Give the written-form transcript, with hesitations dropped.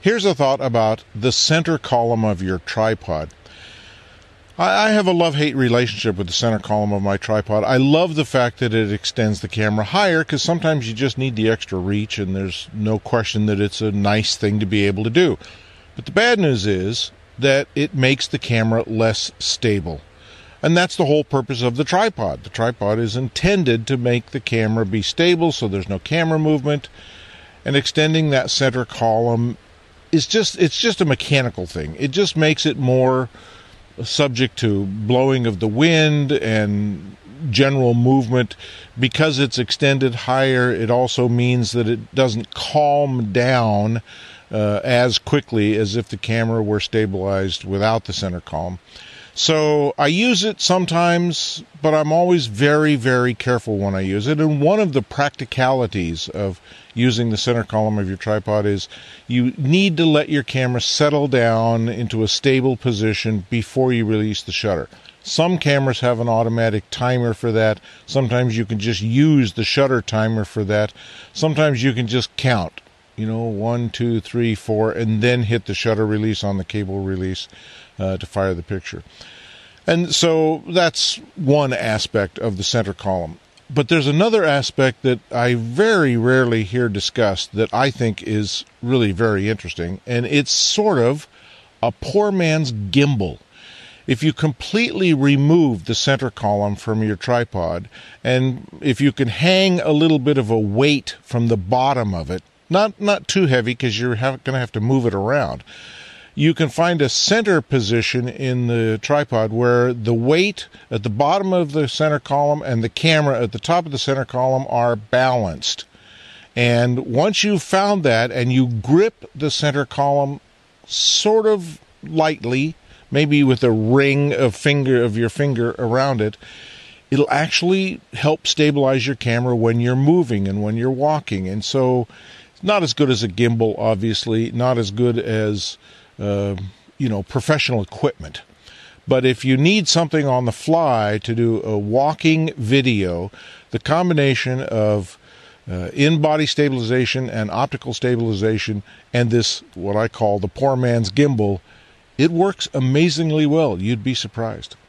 Here's a thought about the center column of your tripod. I have a love-hate relationship with the center column of my tripod. I love the fact that it extends the camera higher, because sometimes you just need the extra reach, and there's no question that it's a nice thing to be able to do. But the bad news is that it makes the camera less stable. And that's the whole purpose of the tripod. The tripod is intended to make the camera be stable so there's no camera movement. And extending that center column is just a mechanical thing. It just makes it more subject to blowing of the wind and general movement. Because it's extended higher, it also means that it doesn't calm down as quickly as if the camera were stabilized without the center column. So I use it sometimes, but I'm always very, very careful when I use it. And one of the practicalities of using the center column of your tripod is you need to let your camera settle down into a stable position before you release the shutter. Some cameras have an automatic timer for that. Sometimes you can just use the shutter timer for that. Sometimes you can just count, 1, 2, 3, 4, and then hit the shutter release on the cable release to fire the picture. And so that's one aspect of the center column. But there's another aspect that I very rarely hear discussed that I think is really very interesting, and it's sort of a poor man's gimbal. If you completely remove the center column from your tripod, and if you can hang a little bit of a weight from the bottom of it, not too heavy because you're going to have to move it around, you can find a center position in the tripod where the weight at the bottom of the center column and the camera at the top of the center column are balanced. And once you've found that and you grip the center column sort of lightly, maybe with a ring of your finger around it, it'll actually help stabilize your camera when you're moving and when you're walking. And so it's not as good as a gimbal, obviously, not as good as professional equipment. But if you need something on the fly to do a walking video, the combination of in-body stabilization and optical stabilization and this, what I call the poor man's gimbal, it works amazingly well. You'd be surprised.